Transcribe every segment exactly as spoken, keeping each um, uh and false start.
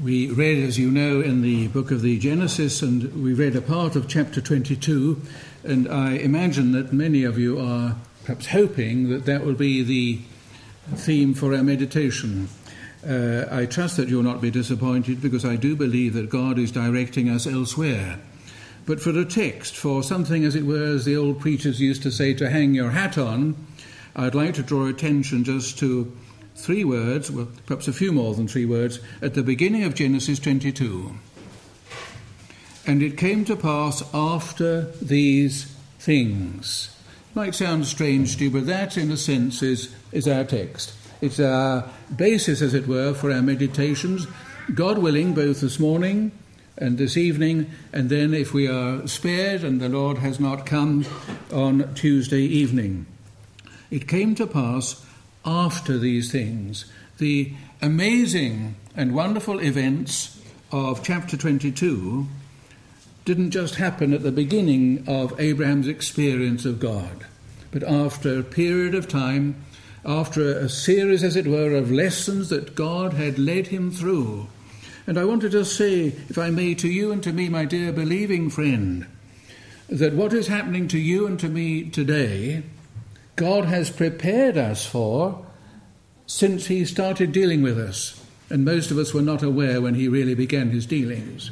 We read, as you know, in the book of the Genesis, and we read a part of chapter twenty-two, and I imagine that many of you are perhaps hoping that that will be the theme for our meditation. Uh, I trust that you'll not be disappointed, because I do believe that God is directing us elsewhere. But for a text, for something, as it were, as the old preachers used to say, to hang your hat on, I'd like to draw attention just to three words, well, perhaps a few more than three words, at the beginning of Genesis twenty-two. And it came to pass after these things. It might sound strange to you, but that, in a sense, is, is our text. It's our basis, as it were, for our meditations, God willing, both this morning and this evening, and then, if we are spared and the Lord has not come, on Tuesday evening. It came to pass after these things. The amazing and wonderful events of chapter twenty-two didn't just happen at the beginning of Abraham's experience of God, but after a period of time, after a series, as it were, of lessons that God had led him through. And I want to just say, if I may, to you and to me, my dear believing friend, that what is happening to you and to me today, God has prepared us for since he started dealing with us. And most of us were not aware when he really began his dealings.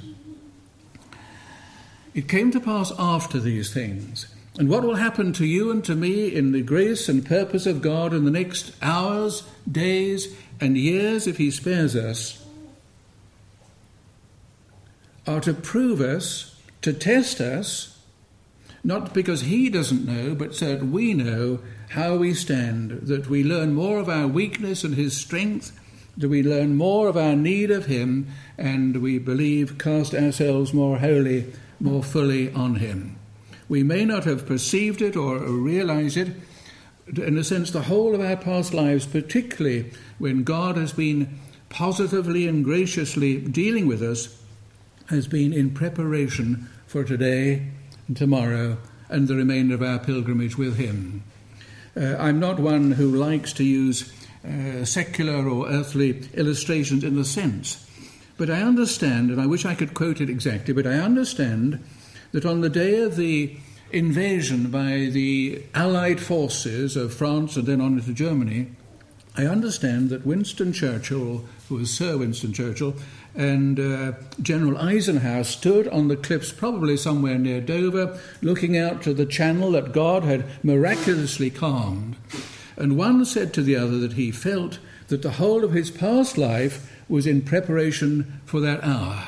It came to pass after these things. And what will happen to you and to me in the grace and purpose of God in the next hours, days, and years, if he spares us, are to prove us, to test us, not because he doesn't know, but so that we know how we stand, that we learn more of our weakness and his strength, that we learn more of our need of him, and we believe cast ourselves more wholly, more fully on him. We may not have perceived it or realized it. In a sense, the whole of our past lives, particularly when God has been positively and graciously dealing with us, has been in preparation for today and tomorrow and the remainder of our pilgrimage with him. Uh, I'm not one who likes to use uh, secular or earthly illustrations in the sense, but I understand, and I wish I could quote it exactly, but I understand that on the day of the invasion by the Allied forces of France and then on into Germany, I understand that Winston Churchill, who was Sir Winston Churchill, and uh, General Eisenhower stood on the cliffs, probably somewhere near Dover, looking out to the channel that God had miraculously calmed. And one said to the other that he felt that the whole of his past life was in preparation for that hour.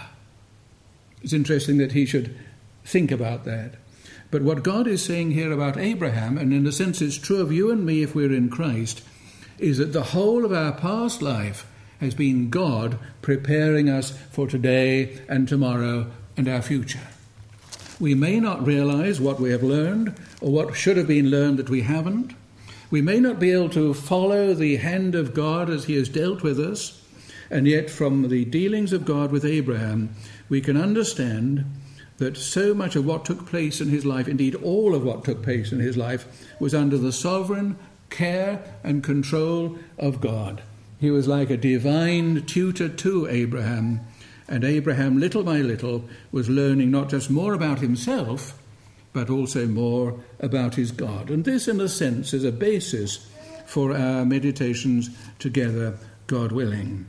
It's interesting that he should think about that. But what God is saying here about Abraham, and in a sense it's true of you and me if we're in Christ, is that the whole of our past life has been God preparing us for today and tomorrow and our future. We may not realize what we have learned or what should have been learned that we haven't. We may not be able to follow the hand of God as he has dealt with us, and yet from the dealings of God with Abraham, we can understand that so much of what took place in his life, indeed all of what took place in his life, was under the sovereign care and control of God. He was like a divine tutor to Abraham, and Abraham, little by little, was learning not just more about himself, but also more about his God. And this, in a sense, is a basis for our meditations together, God willing.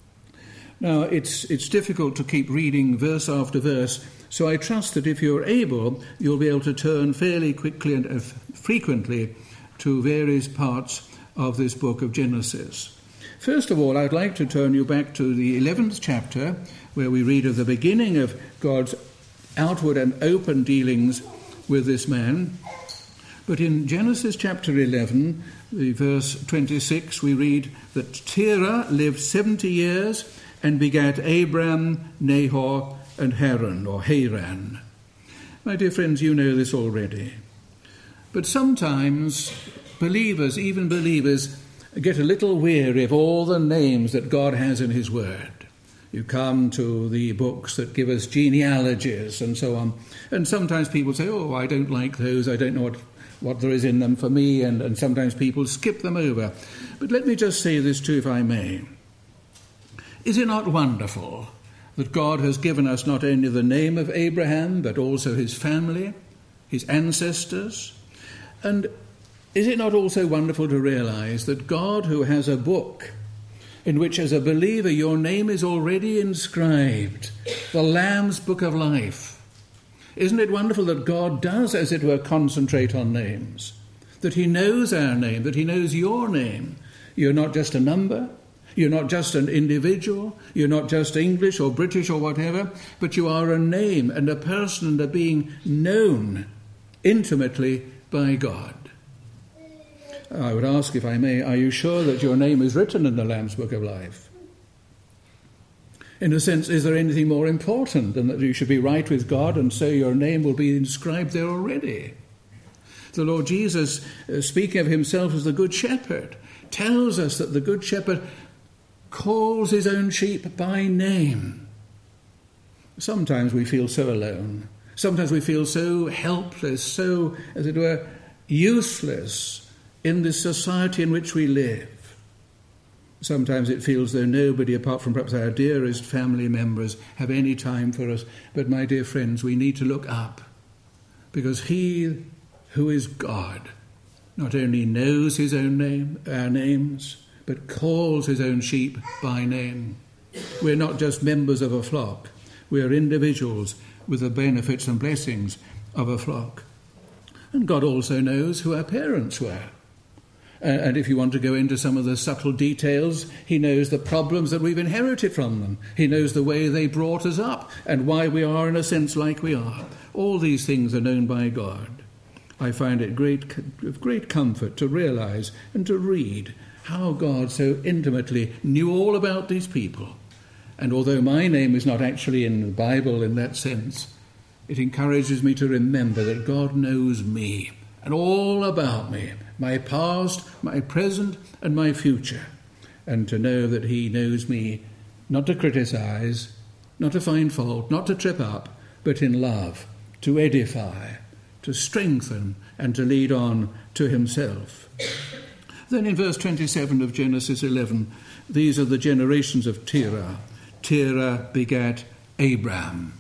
Now, it's it's difficult to keep reading verse after verse, so I trust that if you're able, you'll be able to turn fairly quickly and uh, frequently to various parts of this book of Genesis. First of all, I'd like to turn you back to the eleventh chapter, where we read of the beginning of God's outward and open dealings with this man. But in Genesis chapter eleven, the verse twenty-six, we read that Terah lived seventy years and begat Abram, Nahor, and Haran, or Haran. My dear friends, you know this already. But sometimes believers, even believers, get a little weary of all the names that God has in his word. You come to the books that give us genealogies and so on. And sometimes people say, oh, I don't like those, I don't know what, what there is in them for me, and, and sometimes people skip them over. But let me just say this too, if I may. Is it not wonderful that God has given us not only the name of Abraham, but also his family, his ancestors. And is it not also wonderful to realize that God, who has a book in which as a believer your name is already inscribed, the Lamb's Book of Life, isn't it wonderful that God does, as it were, concentrate on names, that he knows our name, that he knows your name? You're not just a number, you're not just an individual, you're not just English or British or whatever, but you are a name and a person and a being known intimately by God. I would ask, if I may, are you sure that your name is written in the Lamb's Book of Life? In a sense, is there anything more important than that you should be right with God and so your name will be inscribed there already? The Lord Jesus, uh, speaking of himself as the Good Shepherd, tells us that the Good Shepherd calls his own sheep by name. Sometimes we feel so alone. Sometimes we feel so helpless, so, as it were, useless in this society in which we live. Sometimes it feels though nobody, apart from perhaps our dearest family members, have any time for us. But my dear friends, we need to look up, because he who is God not only knows his own name, our names, but calls his own sheep by name. We're not just members of a flock. We're individuals with the benefits and blessings of a flock. And God also knows who our parents were. And if you want to go into some of the subtle details, he knows the problems that we've inherited from them. He knows the way they brought us up and why we are, in a sense, like we are. All these things are known by God. I find it great, of great comfort to realize and to read how God so intimately knew all about these people. And although my name is not actually in the Bible in that sense, it encourages me to remember that God knows me and all about me, my past, my present, and my future, and to know that he knows me not to criticize, not to find fault, not to trip up, but in love, to edify, to strengthen, and to lead on to himself. Then in verse twenty-seven of Genesis eleven, these are the generations of Terah. Terah begat Abram.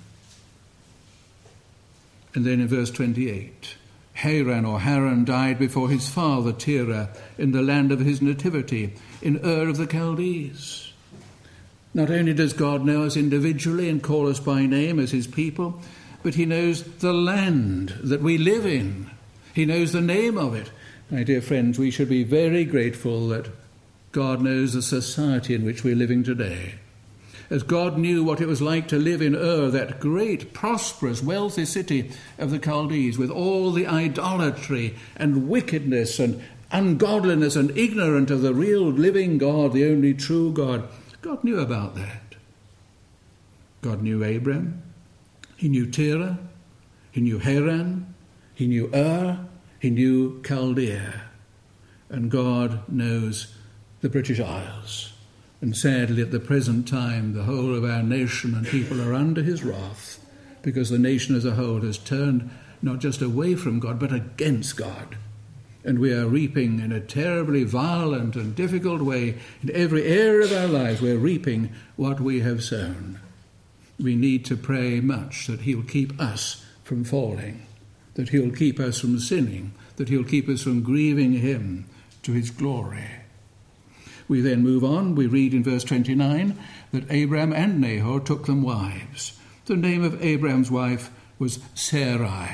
And then in verse twenty-eight, Haran or Haran died before his father Terah in the land of his nativity, in Ur of the Chaldees. Not only does God know us individually and call us by name as his people, but he knows the land that we live in. He knows the name of it. My dear friends, we should be very grateful that God knows the society in which we're living today. As God knew what it was like to live in Ur, that great, prosperous, wealthy city of the Chaldees, with all the idolatry and wickedness and ungodliness and ignorant of the real living God, the only true God, God knew about that. God knew Abram, he knew Terah, he knew Haran, he knew Ur, he knew Chaldea, and God knows the British Isles. And sadly, at the present time, the whole of our nation and people are under his wrath, because the nation as a whole has turned not just away from God, but against God. And we are reaping in a terribly violent and difficult way. In every area of our lives, we're reaping what we have sown. We need to pray much that he'll keep us from falling, that he'll keep us from sinning, that he'll keep us from grieving him to his glory. We then move on. We read in verse twenty-nine that Abram and Nahor took them wives. The name of Abraham's wife was Sarai.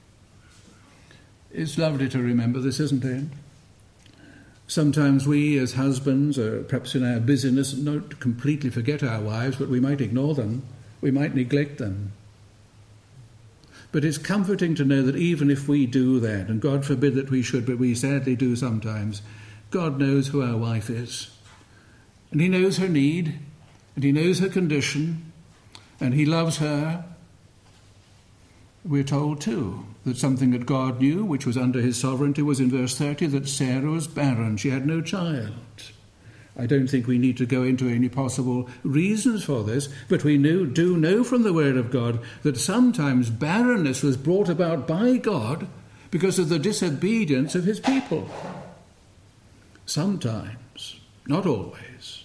It's lovely to remember this, isn't it? Sometimes we as husbands, or perhaps in our busyness, not completely forget our wives, but we might ignore them. We might neglect them. But it's comforting to know that even if we do that, and God forbid that we should, but we sadly do sometimes, God knows who our wife is. And he knows her need, and he knows her condition, and he loves her. We're told, too, that something that God knew, which was under his sovereignty, was in verse thirty, that Sarah was barren. She had no child. I don't think we need to go into any possible reasons for this, but we know, do know from the Word of God that sometimes barrenness was brought about by God because of the disobedience of his people. Sometimes, not always,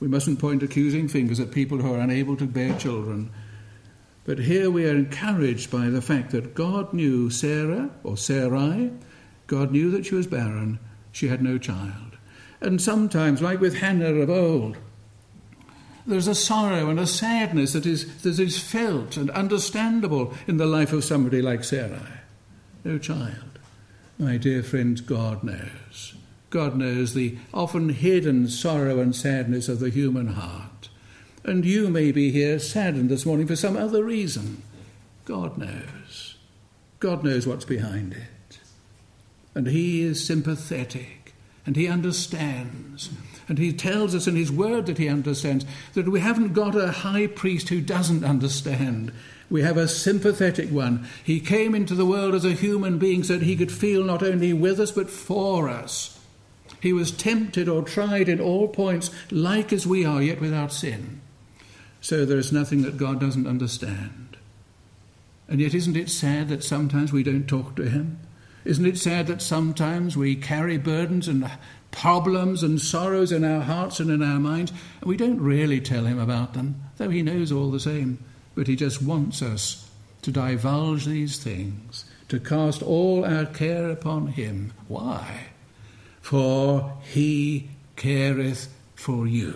We mustn't point accusing fingers at people who are unable to bear children. But here we are encouraged by the fact that God knew Sarah, or Sarai. God knew that she was barren. She had no child. And sometimes, like with Hannah of old, there's a sorrow and a sadness that is, that is felt and understandable in the life of somebody like Sarai. No child. My dear friends, God knows. God knows the often hidden sorrow and sadness of the human heart. And you may be here saddened this morning for some other reason. God knows. God knows what's behind it. And he is sympathetic, and he understands. And he tells us in his word that he understands, that we haven't got a high priest who doesn't understand. We have a sympathetic one. He came into the world as a human being so that he could feel not only with us but for us. He was tempted or tried in all points like as we are, yet without sin. So there is nothing that God doesn't understand. And yet isn't it sad that sometimes we don't talk to him? Isn't it sad that sometimes we carry burdens and problems and sorrows in our hearts and in our minds, and we don't really tell him about them, though he knows all the same. But he just wants us to divulge these things, to cast all our care upon him. Why? For he careth for you.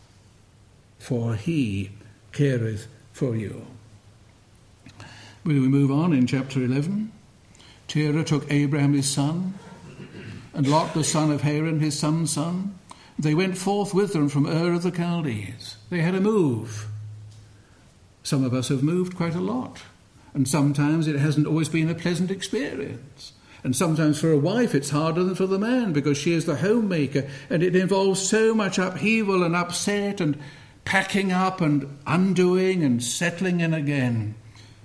For he careth for you. Will we move on in chapter eleven? Terah took Abraham his son, and Lot the son of Haran his son's son. They went forth with them from Ur of the Chaldees. They had a move. Some of us have moved quite a lot, and sometimes it hasn't always been a pleasant experience. And sometimes for a wife it's harder than for the man because she is the homemaker, and it involves so much upheaval and upset and packing up and undoing and settling in again.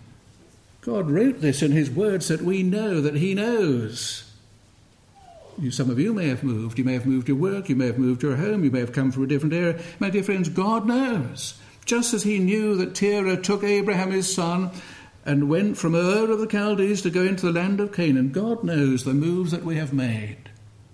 God wrote this in his words that we know that he knows. You, some of you may have moved. You may have moved your work. You may have moved your home. You may have come from a different area. My dear friends, God knows. Just as he knew that Terah took Abraham his son and went from Ur of the Chaldees to go into the land of Canaan, God knows the moves that we have made.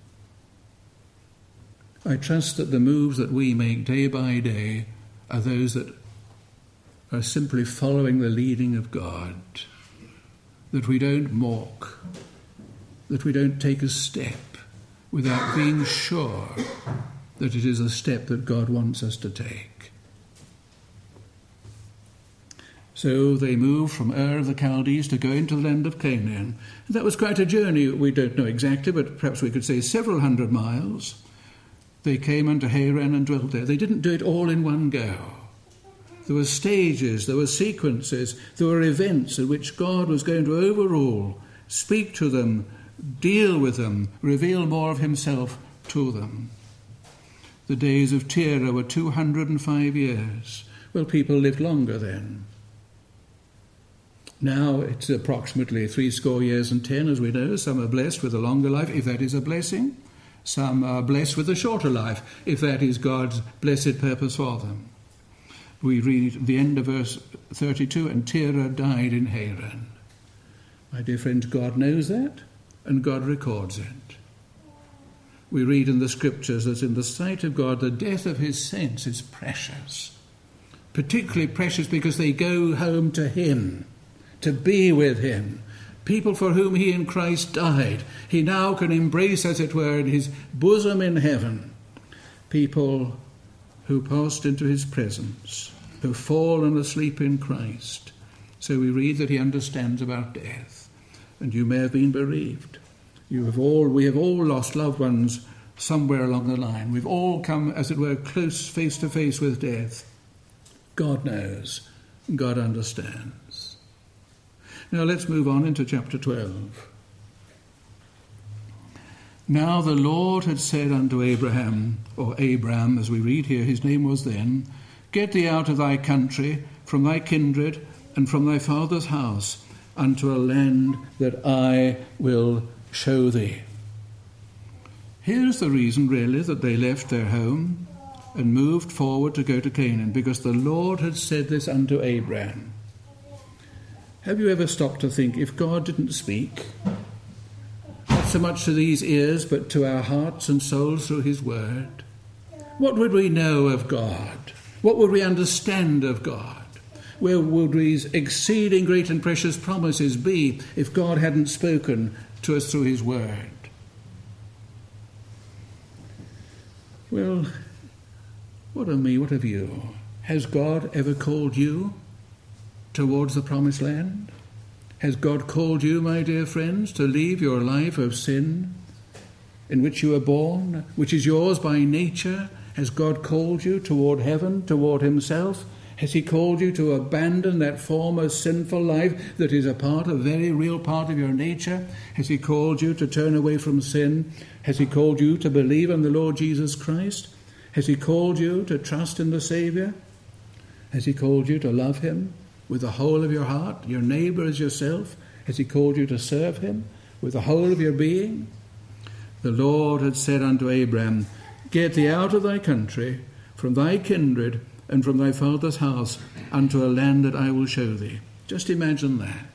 I trust that the moves that we make day by day are those that are simply following the leading of God, that we don't mock, that we don't take a step without being sure that it is a step that God wants us to take. So they moved from Ur of the Chaldees to go into the land of Canaan. That was quite a journey. We don't know exactly, but perhaps we could say several hundred miles. They came unto Haran and dwelt there. They didn't do it all in one go. There were stages, there were sequences, there were events in which God was going to overrule, speak to them, deal with them, reveal more of himself to them. The days of Terah were two hundred and five years. Well, people lived longer then. Now it's approximately three score years and ten, as we know. Some are blessed with a longer life, if that is a blessing. Some are blessed with a shorter life, if that is God's blessed purpose for them. We read the end of verse thirty-two, and Terah died in Haran. My dear friends, God knows that, and God records it. We read in the scriptures that in the sight of God, the death of his saints is precious. Particularly precious because they go home to him, to be with him. People for whom he in Christ died, he now can embrace, as it were, in his bosom in heaven. People who passed into his presence, who have fallen asleep in Christ. So we read that he understands about death. And you may have been bereaved. You have all, we have all lost loved ones somewhere along the line. We've all come, as it were, close face to face with death. God knows. God understands. Now let's move on into chapter twelve. Now the Lord had said unto Abraham, or Abram, as we read here, his name was then, Get thee out of thy country, from thy kindred, and from thy father's house, unto a land that I will show thee. Here's the reason, really, that they left their home and moved forward to go to Canaan, because the Lord had said this unto Abraham. Have you ever stopped to think, if God didn't speak, not so much to these ears, but to our hearts and souls through his word, What would we know of God? What would we understand of God? Where would these exceeding great and precious promises be if God hadn't spoken to us through his word? Well, what of me, what of you? Has God ever called you towards the promised land? Has God called you, my dear friends, to leave your life of sin in which you were born, which is yours by nature? Has God called you toward heaven, toward himself? Has he called you to abandon that former sinful life that is a part, a very real part of your nature? Has he called you to turn away from sin? Has he called you to believe in the Lord Jesus Christ? Has he called you to trust in the Saviour? Has he called you to love him with the whole of your heart, your neighbour as yourself? Has he called you to serve him with the whole of your being? The Lord had said unto Abraham, Get thee out of thy country, from thy kindred, and from thy father's house, unto a land that I will show thee. Just imagine that.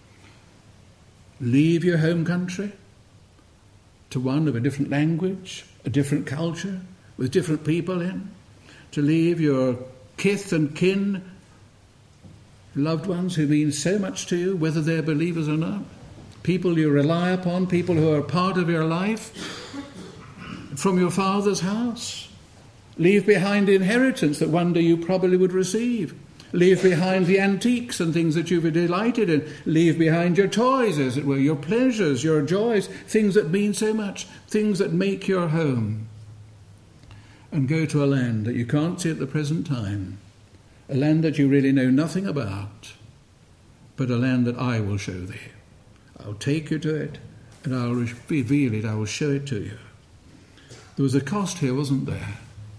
Leave your home country to one of a different language, a different culture, with different people in. To leave your kith and kin, loved ones who mean so much to you, whether they're believers or not. People you rely upon, people who are part of your life, from your father's house. Leave behind the inheritance that one day you probably would receive. Leave behind the antiques and things that you've delighted in. Leave behind your toys, as it were, your pleasures, your joys, things that mean so much, things that make your home. And go to a land that you can't see at the present time, a land that you really know nothing about, but a land that I will show thee. I'll take you to it, and I'll reveal it, I will show it to you. There was a cost here, wasn't there?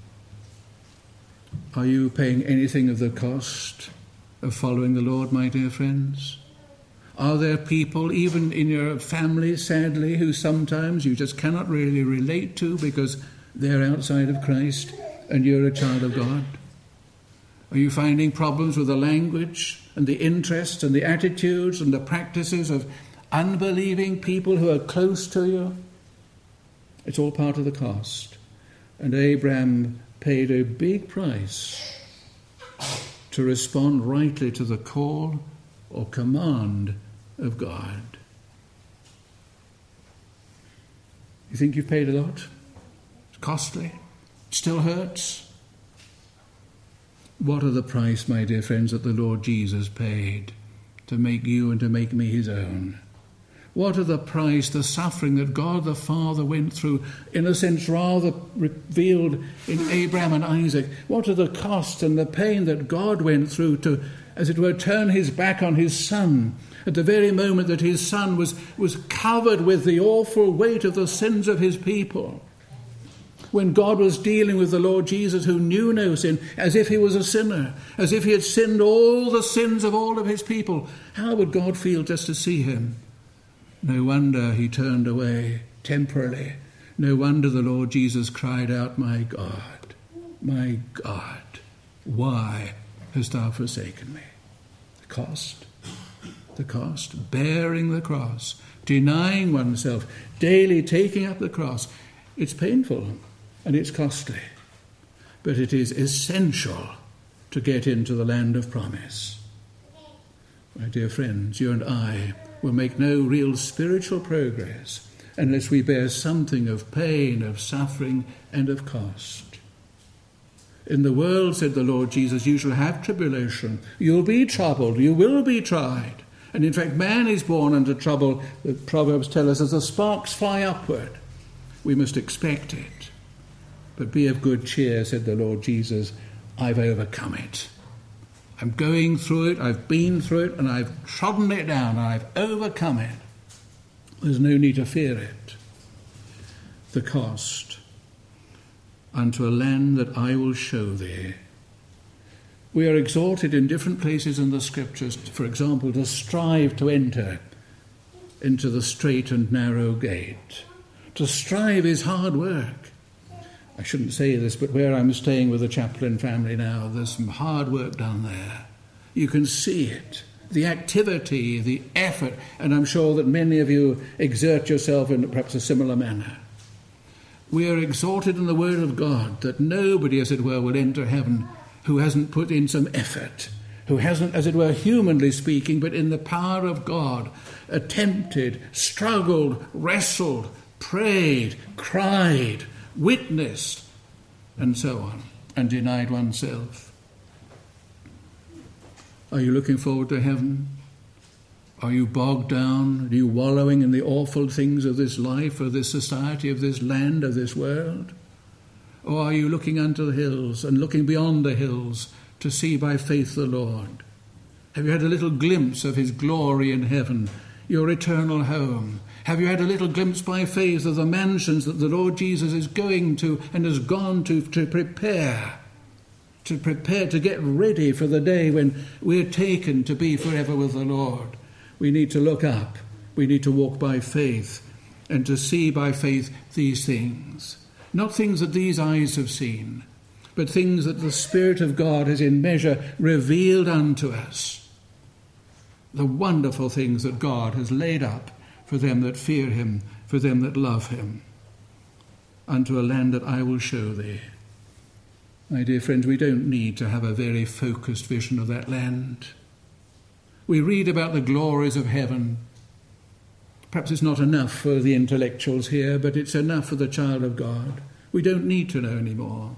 Are you paying anything of the cost of following the Lord, my dear friends? Are there people, even in your family, sadly, who sometimes you just cannot really relate to because they're outside of Christ and you're a child of God? Are you finding problems with the language and the interests and the attitudes and the practices of unbelieving people who are close to you? It's all part of the cost. And Abraham paid a big price to respond rightly to the call or command of God. You think you've paid a lot? It's costly. It still hurts. What are the price, my dear friends, that the Lord Jesus paid to make you and to make me his own? What are the price, the suffering that God the Father went through, in a sense rather revealed in Abraham and Isaac? What are the costs and the pain that God went through to, as it were, turn his back on his son at the very moment that his son was, was covered with the awful weight of the sins of his people? When God was dealing with the Lord Jesus, who knew no sin, as if he was a sinner, as if he had sinned all the sins of all of his people, how would God feel just to see him? No wonder he turned away temporarily. No wonder the Lord Jesus cried out, My God, my God, why hast thou forsaken me? The cost, the cost, bearing the cross, denying oneself, daily taking up the cross. It's painful and it's costly, but it is essential to get into the land of promise. My dear friends, you and I will make no real spiritual progress unless we bear something of pain, of suffering, and of cost. In the world, said the Lord Jesus, you shall have tribulation. You'll be troubled. You will be tried. And in fact, man is born under trouble. The Proverbs tell us as the sparks fly upward. We must expect it. But be of good cheer, said the Lord Jesus. I've overcome it. I'm going through it, I've been through it, and I've trodden it down, and I've overcome it. There's no need to fear it. The cost. Unto a land that I will show thee. We are exhorted in different places in the Scriptures, for example, to strive to enter into the straight and narrow gate. To strive is hard work. I shouldn't say this, but where I'm staying with the Chaplain family now, there's some hard work done there. You can see it, the activity, the effort, and I'm sure that many of you exert yourself in perhaps a similar manner. We are exhorted in the Word of God that nobody, as it were, will enter heaven who hasn't put in some effort, who hasn't, as it were, humanly speaking, but in the power of God, attempted, struggled, wrestled, prayed, cried, witnessed, and so on, and denied oneself. Are you looking forward to heaven? Are you bogged down? Are you wallowing in the awful things of this life, of this society, of this land, of this world? Or are you looking unto the hills and looking beyond the hills to see by faith the Lord? Have you had a little glimpse of his glory in heaven, your eternal home? Have you had a little glimpse by faith of the mansions that the Lord Jesus is going to and has gone to to prepare, to prepare to get ready for the day when we're taken to be forever with the Lord? We need to look up. We need to walk by faith and to see by faith these things. Not things that these eyes have seen, but things that the Spirit of God has in measure revealed unto us. The wonderful things that God has laid up for them that fear him, for them that love him, unto a land that I will show thee. My dear friends, we don't need to have a very focused vision of that land. We read about the glories of heaven. Perhaps it's not enough for the intellectuals here, but it's enough for the child of God. We don't need to know any more.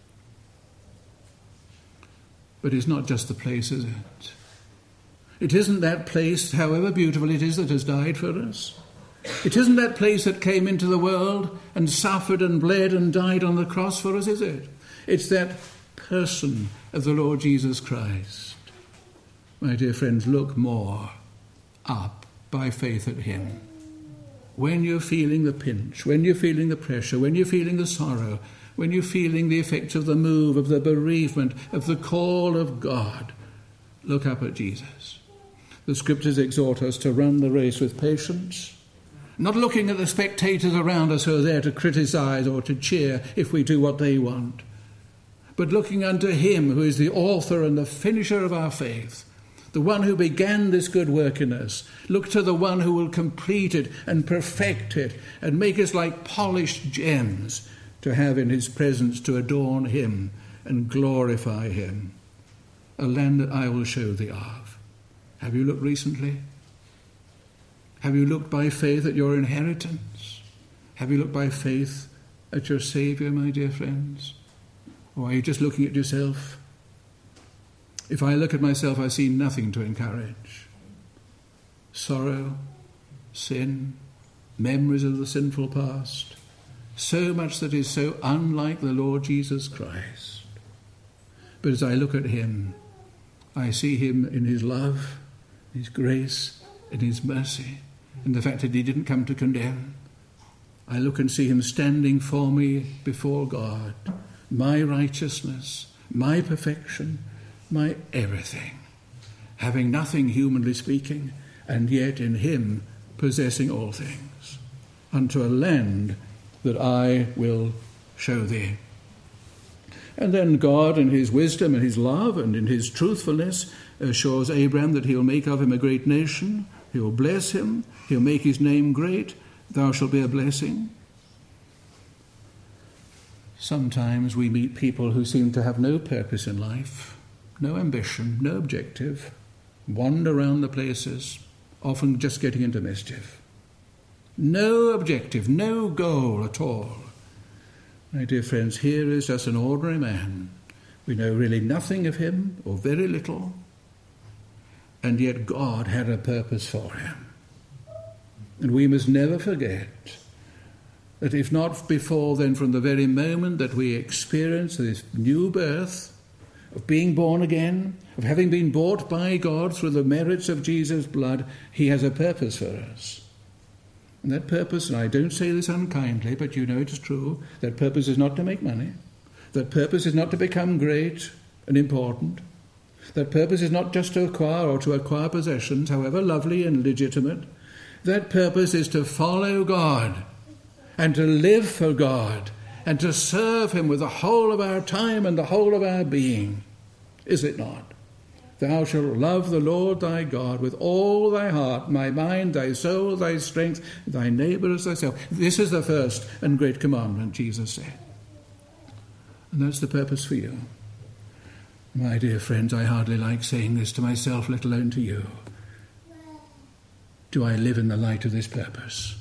But it's not just the place, is it? It isn't that place, however beautiful it is, that has died for us. It isn't that place that came into the world and suffered and bled and died on the cross for us, is it? It's that person of the Lord Jesus Christ. My dear friends, look more up by faith at him. When you're feeling the pinch, when you're feeling the pressure, when you're feeling the sorrow, when you're feeling the effects of the move, of the bereavement, of the call of God, look up at Jesus. The Scriptures exhort us to run the race with patience, not looking at the spectators around us who are there to criticize or to cheer if we do what they want, but looking unto him who is the author and the finisher of our faith, the one who began this good work in us. Look to the one who will complete it and perfect it and make us like polished gems to have in his presence, to adorn him and glorify him. A land that I will show thee of. Have you looked recently? Have you looked by faith at your inheritance? Have you looked by faith at your Saviour, my dear friends? Or are you just looking at yourself? If I look at myself, I see nothing to encourage. Sorrow, sin, memories of the sinful past, so much that is so unlike the Lord Jesus Christ. But as I look at him, I see him in his love, his grace, and his mercy, and the fact that he didn't come to condemn. I look and see him standing for me before God, my righteousness, my perfection, my everything, having nothing humanly speaking, and yet in him possessing all things, unto a land that I will show thee. And then God, in his wisdom and his love and in his truthfulness, assures Abraham that he'll make of him a great nation, he'll bless him, he'll make his name great, thou shalt be a blessing. Sometimes we meet people who seem to have no purpose in life, no ambition, no objective, wander around the places, often just getting into mischief. No objective, no goal at all. My dear friends, here is just an ordinary man. We know really nothing of him, or very little, and yet God had a purpose for him. And we must never forget that if not before, then from the very moment that we experience this new birth, of being born again, of having been bought by God through the merits of Jesus' blood, he has a purpose for us. And that purpose, and I don't say this unkindly, but you know it's true, that purpose is not to make money. That purpose is not to become great and important. That purpose is not just to acquire or to acquire possessions, however lovely and legitimate. That purpose is to follow God and to live for God and to serve him with the whole of our time and the whole of our being. Is it not? Thou shalt love the Lord thy God with all thy heart, thy mind, thy soul, thy strength, thy neighbour as thyself. This is the first and great commandment, Jesus said. And that's the purpose for you. My dear friends, I hardly like saying this to myself, let alone to you. Do I live in the light of this purpose?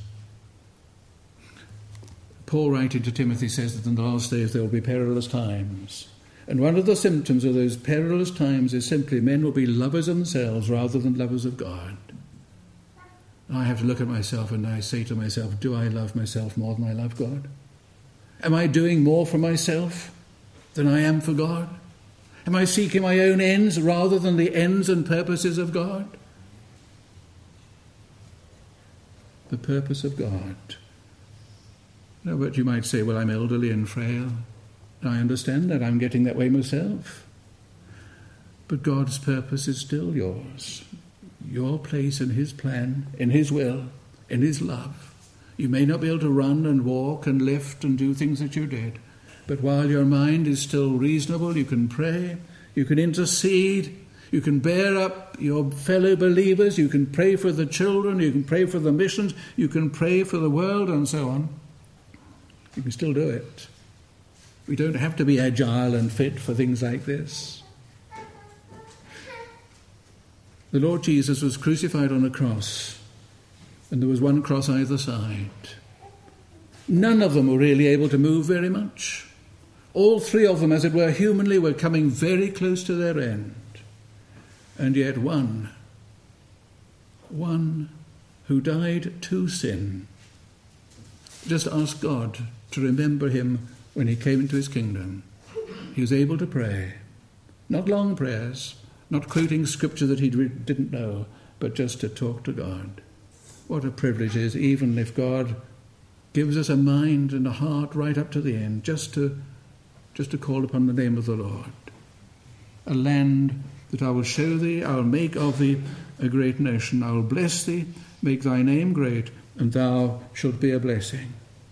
Paul, writing to Timothy, says that in the last days there will be perilous times. And one of the symptoms of those perilous times is simply men will be lovers of themselves rather than lovers of God. I have to look at myself and I say to myself, do I love myself more than I love God? Am I doing more for myself than I am for God? Am I seeking my own ends rather than the ends and purposes of God? The purpose of God. No, but you might say, well, I'm elderly and frail. I understand that. I'm getting that way myself. But God's purpose is still yours. Your place in his plan, in his will, in his love. You may not be able to run and walk and lift and do things that you did. But while your mind is still reasonable, you can pray, you can intercede, you can bear up your fellow believers, you can pray for the children, you can pray for the missions, you can pray for the world and so on. You can still do it. We don't have to be agile and fit for things like this. The Lord Jesus was crucified on a cross, and there was one cross either side. None of them were really able to move very much. All three of them, as it were, humanly, were coming very close to their end. And yet one, one who died to sin, just asked God to remember him when he came into his kingdom. He was able to pray. Not long prayers, not quoting scripture that he didn't know, but just to talk to God. What a privilege it is, even if God gives us a mind and a heart right up to the end, just to, just to call upon the name of the Lord. A land that I will show thee, I will make of thee a great nation. I will bless thee, make thy name great, and thou shalt be a blessing.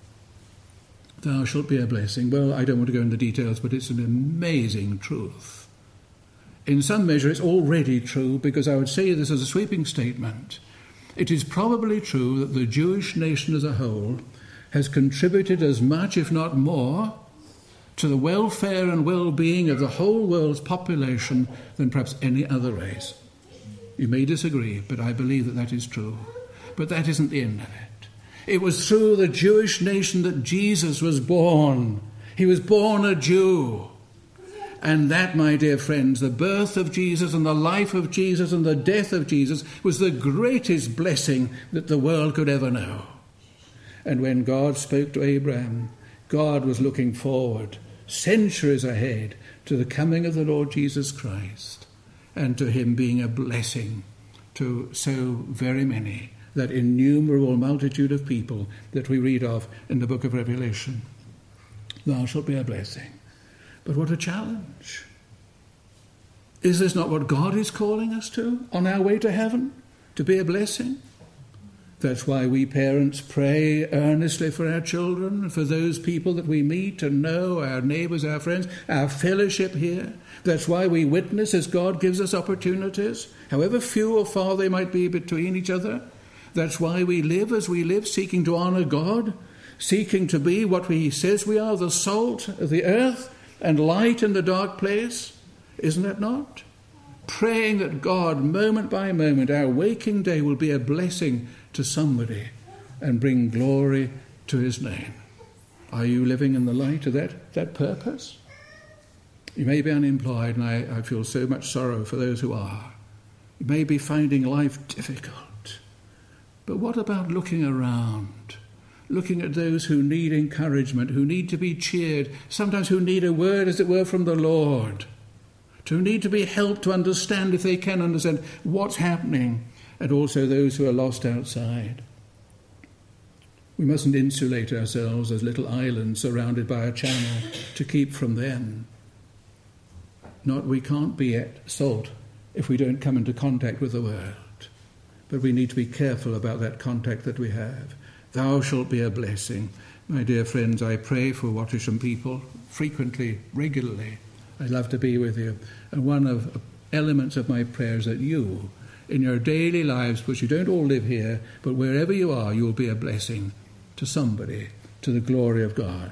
Thou shalt be a blessing. Well, I don't want to go into details, but it's an amazing truth. In some measure, it's already true, because I would say this as a sweeping statement. It is probably true that the Jewish nation as a whole has contributed as much, if not more, to the welfare and well-being of the whole world's population than perhaps any other race. You may disagree, but I believe that that is true. But that isn't the end of it. It was through the Jewish nation that Jesus was born. He was born a Jew. And that, my dear friends, the birth of Jesus and the life of Jesus and the death of Jesus was the greatest blessing that the world could ever know. And when God spoke to Abraham, God was looking forward, centuries ahead, to the coming of the Lord Jesus Christ, and to him being a blessing to so very many, that innumerable multitude of people that we read of in the book of Revelation. Thou shalt be a blessing. But what a challenge. Is this not what God is calling us to on our way to heaven? To be a blessing? That's why we parents pray earnestly for our children, for those people that we meet and know, our neighbours, our friends, our fellowship here. That's why we witness as God gives us opportunities, however few or far they might be between each other. That's why we live as we live, seeking to honour God, seeking to be what he says we are, the salt of the earth and light in the dark place. Isn't that not? Praying that God, moment by moment, our waking day will be a blessing to somebody and bring glory to his name. Are you living in the light of that, that purpose? You may be unemployed, and I, I feel so much sorrow for those who are. You may be finding life difficult. But what about looking around, looking at those who need encouragement, who need to be cheered, sometimes who need a word, as it were, from the Lord, who need to be helped to understand, if they can understand, what's happening, and also those who are lost outside. We mustn't insulate ourselves as little islands surrounded by a channel to keep from them. Not we can't be at salt if we don't come into contact with the world. But we need to be careful about that contact that we have. Thou shalt be a blessing. My dear friends, I pray for Wattisham people frequently, regularly. I love to be with you. And one of elements of my prayers that you, in your daily lives, because you don't all live here, but wherever you are, you will be a blessing to somebody, to the glory of God.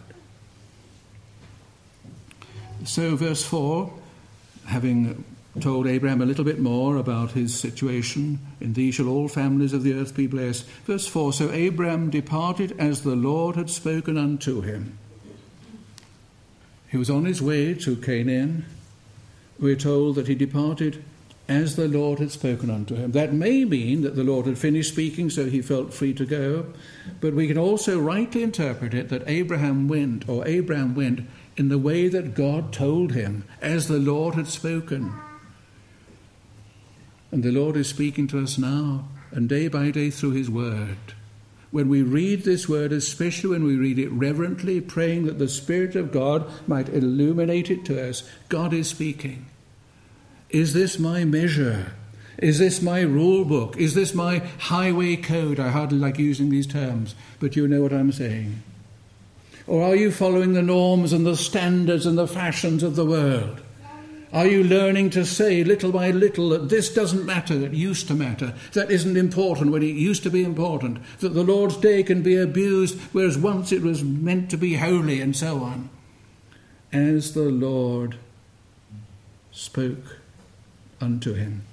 So verse four, having told Abraham a little bit more about his situation, in thee shall all families of the earth be blessed. Verse four, so Abraham departed as the Lord had spoken unto him. He was on his way to Canaan. We're told that he departed as the Lord had spoken unto him. That may mean that the Lord had finished speaking, so he felt free to go. But we can also rightly interpret it that Abraham went, or Abraham went, in the way that God told him, as the Lord had spoken. And the Lord is speaking to us now, and day by day through his word. When we read this word, especially when we read it reverently, praying that the Spirit of God might illuminate it to us, God is speaking. Is this my measure? Is this my rule book? Is this my highway code? I hardly like using these terms, but you know what I'm saying. Or are you following the norms and the standards and the fashions of the world? Are you learning to say little by little that this doesn't matter, that used to matter, that isn't important when it used to be important, that the Lord's day can be abused, whereas once it was meant to be holy, and so on? As the Lord spoke unto him.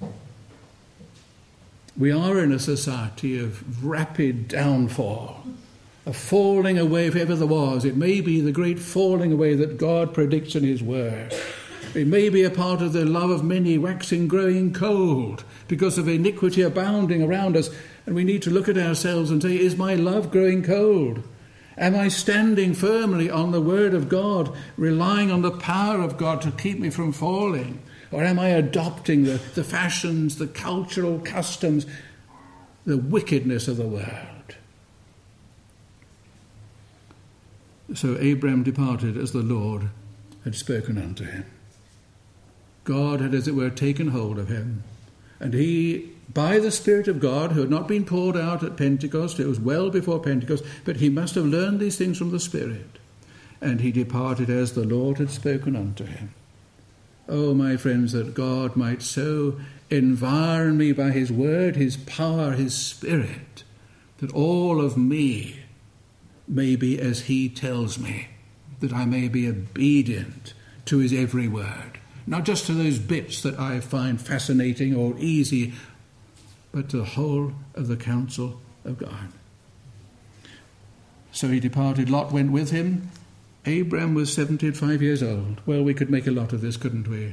We are in a society of rapid downfall, a falling away if ever there was. It may be the great falling away that God predicts in his word. It may be a part of the love of many waxing, growing cold because of iniquity abounding around us. And we need to look at ourselves and say, is my love growing cold? Am I standing firmly on the word of God, relying on the power of God to keep me from falling? Or am I adopting the, the fashions, the cultural customs, the wickedness of the world? So Abraham departed as the Lord had spoken unto him. God had, as it were, taken hold of him. And he, by the Spirit of God, who had not been poured out at Pentecost, it was well before Pentecost, but he must have learned these things from the Spirit. And he departed as the Lord had spoken unto him. Oh, my friends, that God might so environ me by his word, his power, his Spirit, that all of me may be as he tells me, that I may be obedient to his every word. Not just to those bits that I find fascinating or easy, but to the whole of the counsel of God. So he departed. Lot went with him. Abraham was seventy-five years old. Well, we could make a lot of this, couldn't we?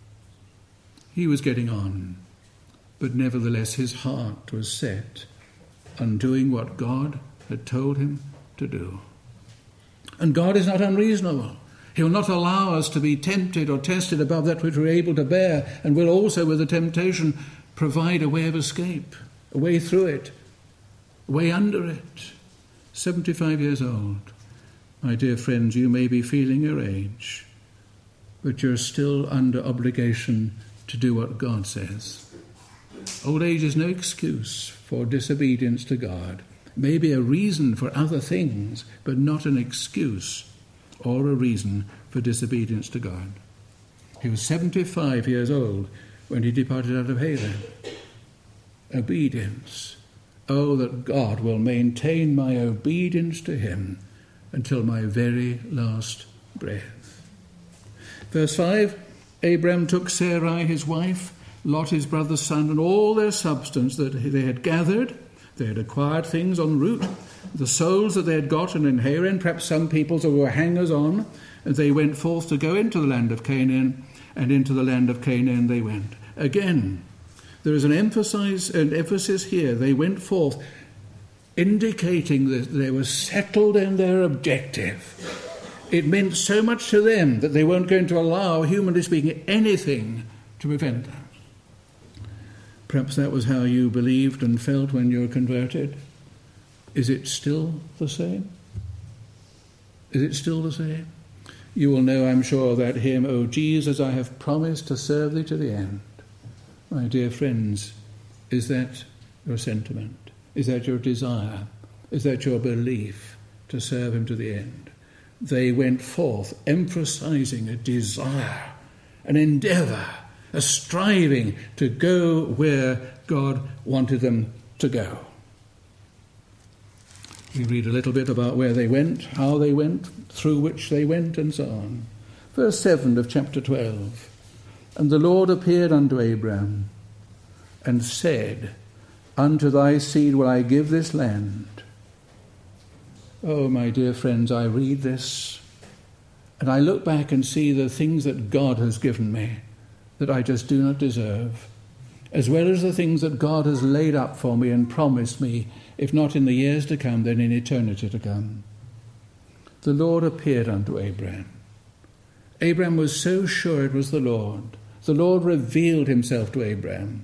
He was getting on, but nevertheless his heart was set on doing what God had told him to do. And God is not unreasonable. He'll not allow us to be tempted or tested above that which we're able to bear, and will also, with the temptation, provide a way of escape, a way through it, a way under it. seventy-five years old. My dear friends, you may be feeling your age, but you're still under obligation to do what God says. Old age is no excuse for disobedience to God. It may be a reason for other things, but not an excuse or a reason for disobedience to God. He was seventy-five years old when he departed out of Haran. Obedience. Oh, that God will maintain my obedience to him until my very last breath. Verse five, Abraham took Sarai his wife, Lot his brother's son, and all their substance that they had gathered. They had acquired things en route, the souls that they had gotten in Haran, perhaps some peoples who were hangers-on, and they went forth to go into the land of Canaan, and into the land of Canaan they went. Again, there is an emphasis, an emphasis here. They went forth, indicating that they were settled in their objective. It meant so much to them that they weren't going to allow, humanly speaking, anything to prevent them. Perhaps that was how you believed and felt when you were converted. Is it still the same? Is it still the same? You will know, I'm sure, that hymn, O Jesus, I have promised to serve thee to the end. My dear friends, is that your sentiment? Is that your desire? Is that your belief to serve him to the end? They went forth emphasizing a desire, an endeavor, a striving to go where God wanted them to go. We read a little bit about where they went, how they went, through which they went, and so on. Verse seven of chapter twelve. And the Lord appeared unto Abram and said, Unto thy seed will I give this land. Oh, my dear friends, I read this and I look back and see the things that God has given me that I just do not deserve, as well as the things that God has laid up for me and promised me, if not in the years to come, then in eternity to come. The Lord appeared unto Abraham. Abraham was so sure it was the Lord. The Lord revealed himself to Abraham.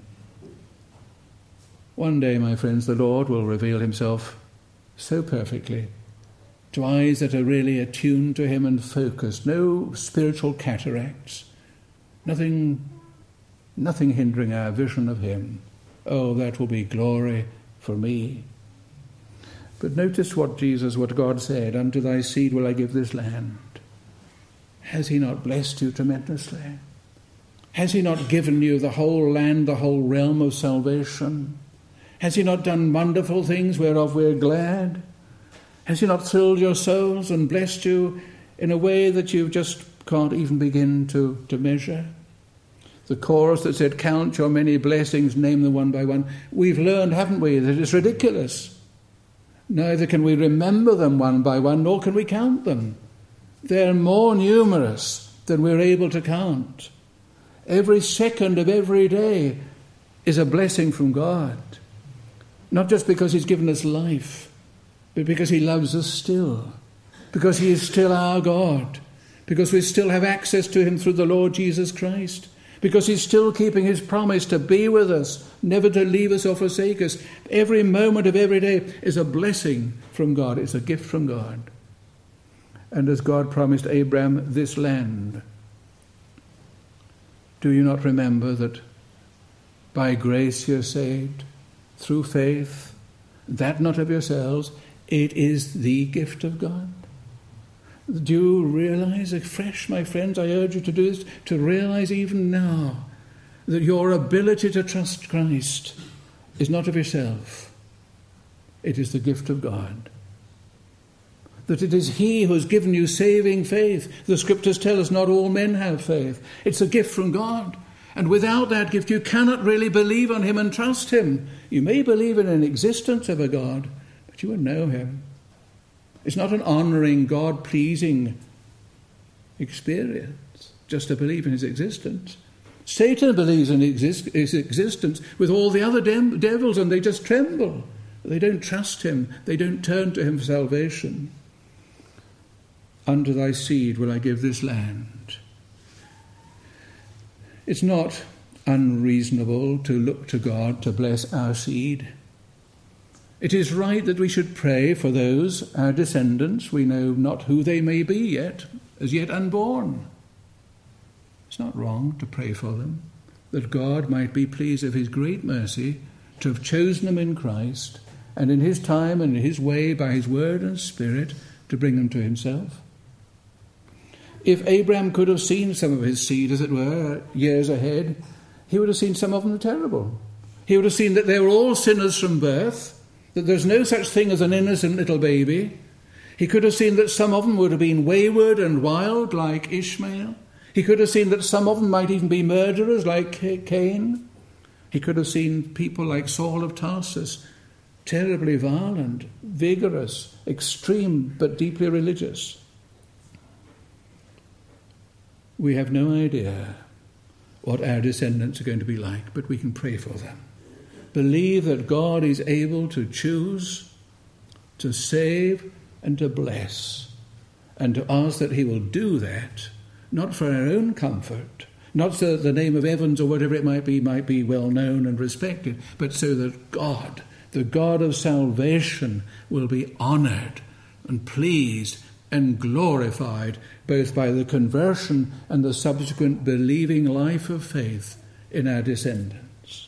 One day, my friends, the Lord will reveal himself so perfectly to eyes that are really attuned to him and focused. No spiritual cataracts. Nothing, nothing hindering our vision of him. Oh, that will be glory for me. But notice what Jesus, what God said, Unto thy seed will I give this land. Has he not blessed you tremendously? Has he not given you the whole land, the whole realm of salvation? Has he not done wonderful things whereof we're glad? Has he not thrilled your souls and blessed you in a way that you just can't even begin to, to measure? The chorus that said, Count your many blessings, name them one by one. We've learned, haven't we, that it's ridiculous. Neither can we remember them one by one, nor can we count them. They're more numerous than we're able to count. Every second of every day is a blessing from God. Not just because he's given us life, but because he loves us still. Because he is still our God. Because we still have access to him through the Lord Jesus Christ. Because he's still keeping his promise to be with us, never to leave us or forsake us. Every moment of every day is a blessing from God. It's a gift from God. And as God promised Abraham this land, do you not remember that by grace you're saved, through faith, that not of yourselves, it is the gift of God? Do you realize afresh, my friends, I urge you to do this, to realize even now that your ability to trust Christ is not of yourself. It is the gift of God. That it is he who has given you saving faith. The scriptures tell us not all men have faith. It's a gift from God. And without that gift, you cannot really believe on him and trust him. You may believe in an existence of a God, but you won't know him. It's not an honouring, God-pleasing experience, just to believe in his existence. Satan believes in exist- his existence with all the other dem- devils, and they just tremble. They don't trust him. They don't turn to him for salvation. Unto thy seed will I give this land. It's not unreasonable to look to God to bless our seed. It is right that we should pray for those, our descendants. We know not who they may be yet, as yet unborn. It's not wrong to pray for them, that God might be pleased of his great mercy to have chosen them in Christ, and in his time and in his way, by his word and spirit, to bring them to himself. If Abraham could have seen some of his seed, as it were, years ahead, he would have seen some of them terrible. He would have seen that they were all sinners from birth, that there's no such thing as an innocent little baby. He could have seen that some of them would have been wayward and wild, like Ishmael. He could have seen that some of them might even be murderers, like Cain. He could have seen people like Saul of Tarsus, terribly violent, vigorous, extreme, but deeply religious. We have no idea what our descendants are going to be like, but we can pray for them. Believe that God is able to choose, to save, and to bless, and to ask that he will do that, not for our own comfort, not so that the name of Evans or whatever it might be might be well known and respected, but so that God, the God of salvation, will be honoured and pleased and glorified both by the conversion and the subsequent believing life of faith in our descendants.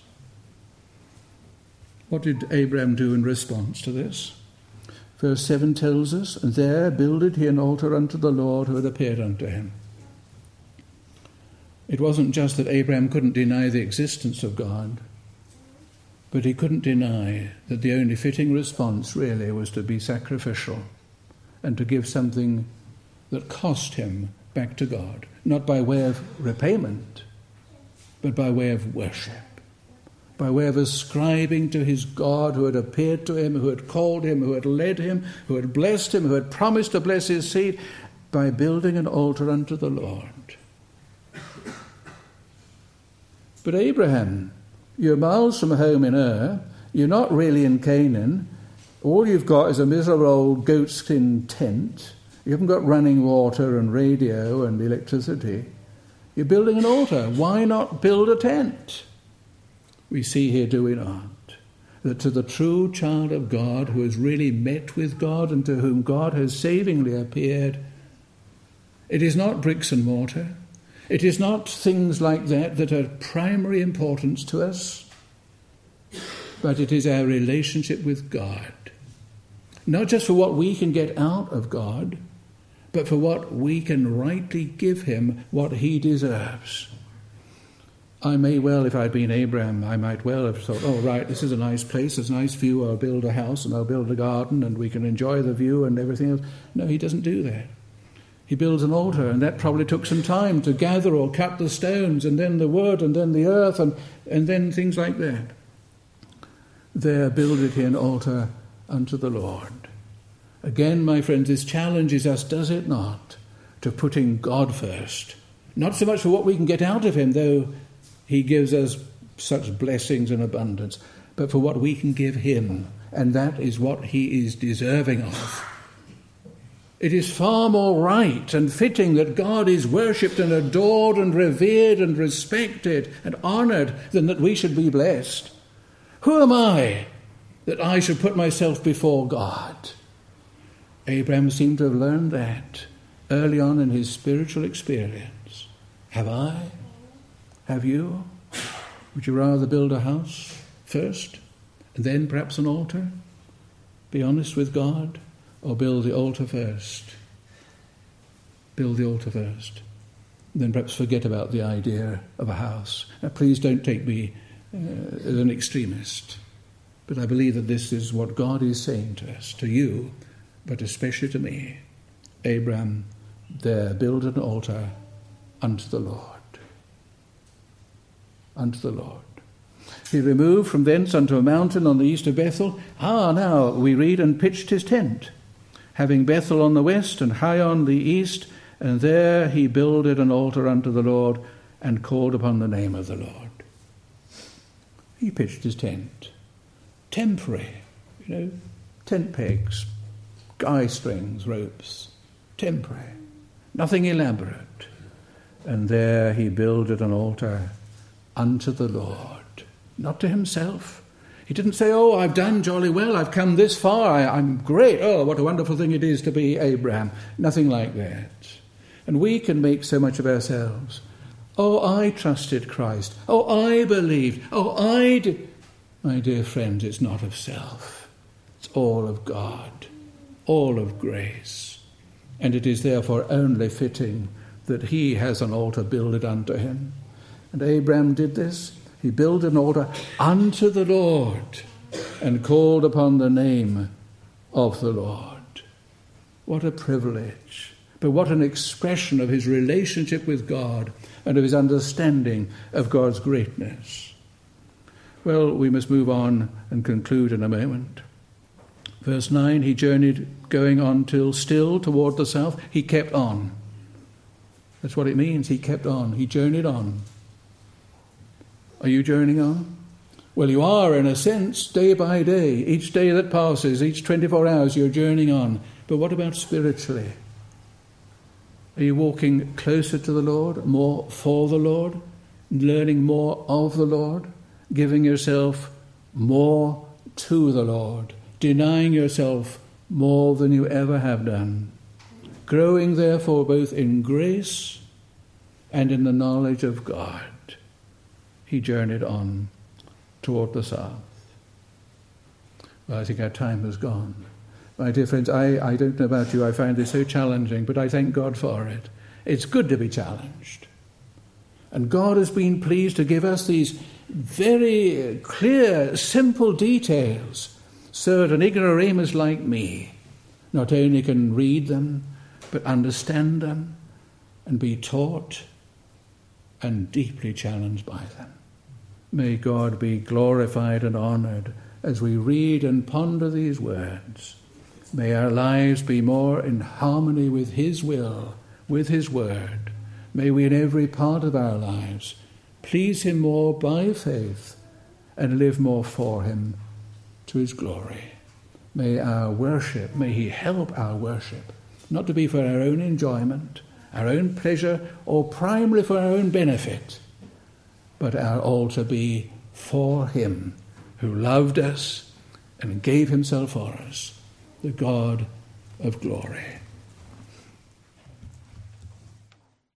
What did Abraham do in response to this? Verse seven tells us, And there builded he an altar unto the Lord who had appeared unto him. It wasn't just that Abraham couldn't deny the existence of God, but he couldn't deny that the only fitting response really was to be sacrificial and to give something that cost him back to God, not by way of repayment, but by way of worship, by way of ascribing to his God who had appeared to him, who had called him, who had led him, who had blessed him, who had promised to bless his seed, by building an altar unto the Lord. But Abraham, you're miles from home in Ur, you're not really in Canaan, all you've got is a miserable old goatskin tent, you haven't got running water and radio and electricity. You're building an altar. Why not build a tent? We see here, do we not, that to the true child of God who has really met with God and to whom God has savingly appeared, it is not bricks and mortar. It is not things like that that are of primary importance to us, but it is our relationship with God. Not just for what we can get out of God, but for what we can rightly give him, what he deserves. I may well, if I'd been Abraham, I might well have thought, oh, right, this is a nice place, there's a nice view, I'll build a house and I'll build a garden and we can enjoy the view and everything else. No, he doesn't do that. He builds an altar, and that probably took some time to gather or cut the stones, and then the wood, and then the earth, and, and then things like that. There builded he an altar unto the Lord. Again, my friends, this challenges us, does it not, to putting God first. Not so much for what we can get out of him, though he gives us such blessings and abundance, but for what we can give him, and that is what he is deserving of. It is far more right and fitting that God is worshipped and adored and revered and respected and honoured than that we should be blessed. Who am I that I should put myself before God? Abraham seemed to have learned that early on in his spiritual experience. Have I? Have you? Would you rather build a house first and then perhaps an altar? Be honest with God? Or build the altar first? Build the altar first. Then perhaps forget about the idea of a house. Now, please don't take me uh, as an extremist. But I believe that this is what God is saying to us, to you, but especially to me. Abraham, there build an altar unto the Lord. Unto the Lord. He removed from thence unto a mountain on the east of Bethel. Ah, now we read, and pitched his tent, having Bethel on the west and Hai on the east, and there he builded an altar unto the Lord and called upon the name of the Lord. He pitched his tent. Temporary, you know, tent pegs, guy strings, ropes, temporary, nothing elaborate. And there he builded an altar unto the Lord, not to himself. He didn't say, oh, I've done jolly well, I've come this far, I, I'm great, oh, what a wonderful thing it is to be Abraham. Nothing like that. And we can make so much of ourselves. Oh, I trusted Christ. Oh, I believed. Oh, I did. My dear friends, it's not of self. It's all of God, all of grace. And it is therefore only fitting that he has an altar builded unto him. And Abraham did this. He built an altar unto the Lord and called upon the name of the Lord. What a privilege, but what an expression of his relationship with God and of his understanding of God's greatness. Well, we must move on and conclude in a moment. Verse nine, he journeyed going on till still toward the south. He kept on. That's what it means. He kept on. He journeyed on. Are you journeying on? Well, you are, in a sense, day by day. Each day that passes, each twenty-four hours, you're journeying on. But what about spiritually? Are you walking closer to the Lord, more for the Lord, learning more of the Lord, giving yourself more to the Lord, denying yourself more than you ever have done, growing, therefore, both in grace and in the knowledge of God? He journeyed on toward the south. Well, I think our time has gone. My dear friends, I, I don't know about you, I find this so challenging, but I thank God for it. It's good to be challenged. And God has been pleased to give us these very clear, simple details so that an ignoramus like me not only can read them, but understand them and be taught and deeply challenged by them. May God be glorified and honoured as we read and ponder these words. May our lives be more in harmony with his will, with his word. May we in every part of our lives please him more by faith and live more for him to his glory. May our worship, may he help our worship, not to be for our own enjoyment, our own pleasure, or primarily for our own benefit, but our altar be for him who loved us and gave himself for us, the God of glory.